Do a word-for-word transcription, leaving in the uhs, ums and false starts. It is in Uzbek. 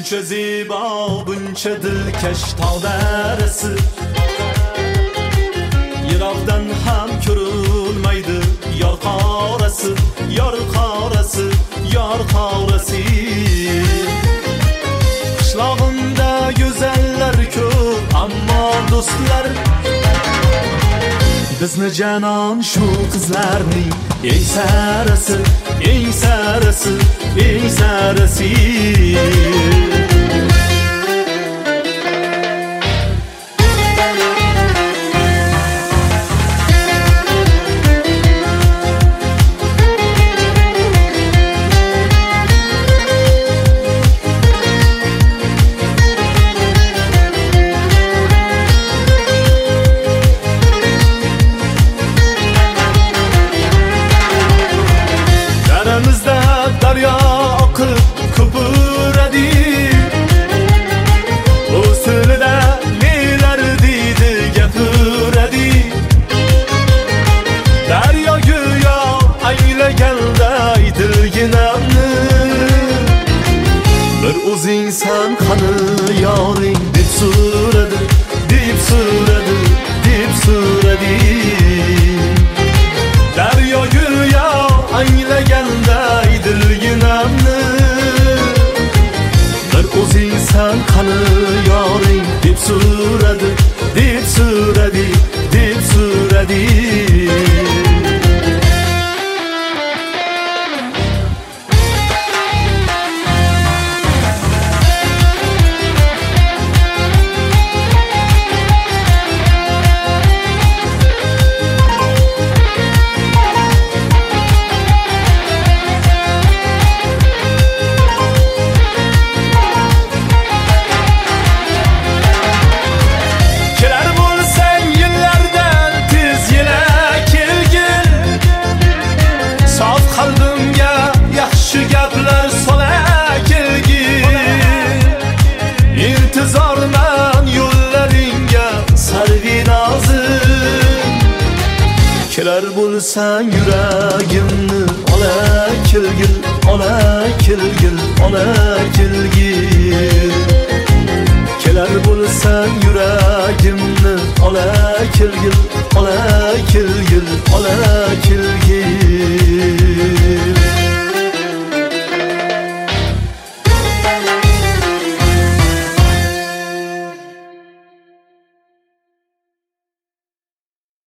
Buncha zebo, buncha dilkash tog' darasi, yiroqdan ham ko'rilmaydi yor qorasi, yor qorasi, yor qorasi. Qishlog'imda go'zallar ko'p, ammo do'stlar bizni janon shu qizlarning eng sarasi, eng sarasi, eng sarasi. Daryo oqib ko'piradi, o'z tilida nelar deydi gapiradi. Daryo go'yo anglaganday dilginamni, bir o'zingsan qani yoring deb so'radi, deb so'radi, deb so'radi. Daryo go'yo anglaganday dilginamni, bir o'zingsan qani yoring deb so'radi, deb so'radi, deb so'radi. İntizorman yo'llaringga sarvinozim, kelar bo'lsang yuragimni ola kelgil, ola kelgil, ola kelgil. Kelar bo'lsang yuragimni ola kelgil, ola kelgil, ola kelgil.